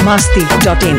biharmasti.in।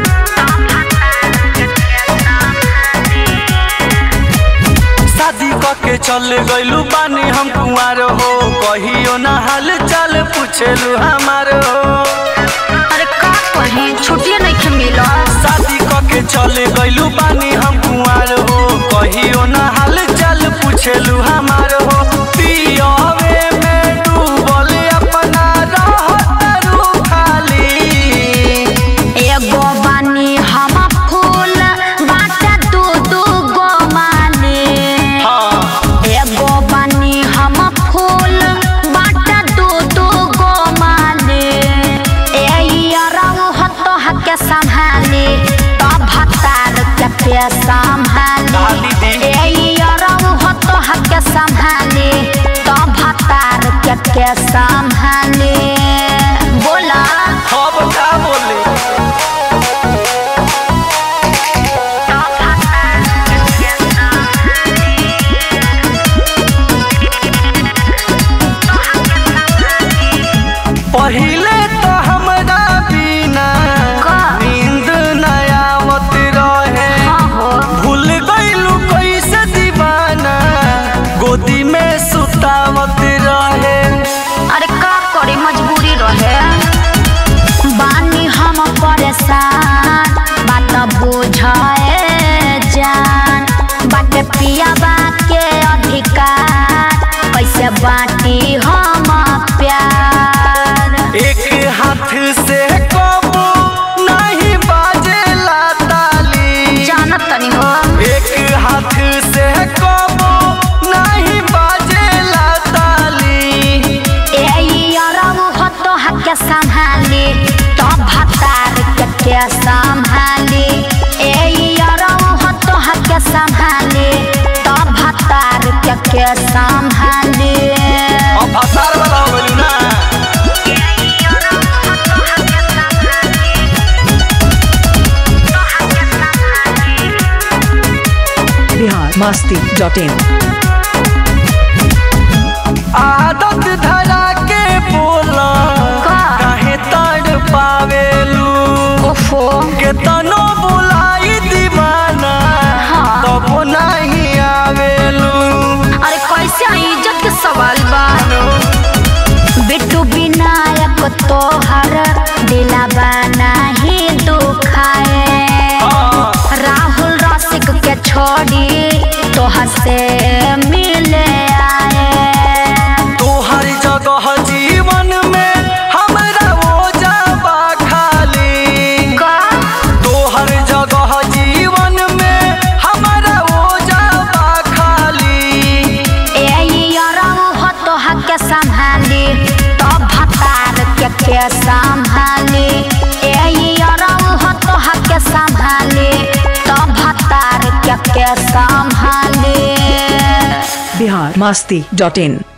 शादी करके चल गइलू बानी हम कुंवार हो, कहियो ना हाल चाल पूछेलू हमार हो। अरे का कही छुट्टियां नहीं मिला। शादी करके चल गइलू बानी हम कुंवार हो, कहियो ना हाल चाल पूछेलू हमार हो। पियावे में डूबल अपना रहतरू खाली। एगो बानी हम फूल बाटा दू दू गो माली। एगो बानी हम फूल बाटा दू दू गो माली। रंग हतो हके संभाली तब भतार के संभाली। रंग हतो हके संभाली तब भतार के संभाली। बोला अब का बोले पहिले तो हमरा बिना नींद न आवत रहे। भूल गइलू कैसे दीवाना गोदी में सुतावत रहे। अरे का करे मजबूरी रहे। बानी हम परेशान बात बुझाए जान। बाटे पिया के अधिकार कैसे बाटी हम प्यार। एक हाथ से कबो नहीं बाजेला ताली। जानत तनी हो एक हाथ से कबो नहीं बाजेला ताली। रंग हतो हके संभाली तब भतार के संभाली। रंग हतो हके संभाली तब भतार के संभाली। अब भसार वाला हो गइलू ना। biharmasti.in। आदत धरा के बोला काहे तड़ पावेलू। ओफो केतनो बुलाई दीवाना तब नहीं आवेलू। अरे कैसे इज्जत के सवाल बा। बिट्टू विनायक तोहर दिलावा नहीं दुखाए। राहुल रसिक के छोड़ी तोहर से मिले आए। तोहर जगह जीवन में हमरा वो जाबा खाली। तोहर जगह जीवन में हमरा वो जाबा खाली। रंग हतो हके संभाली तब भतार के संभाली। रंग हतो हके संभाली तब भतार के संभाली। biharmasti.in।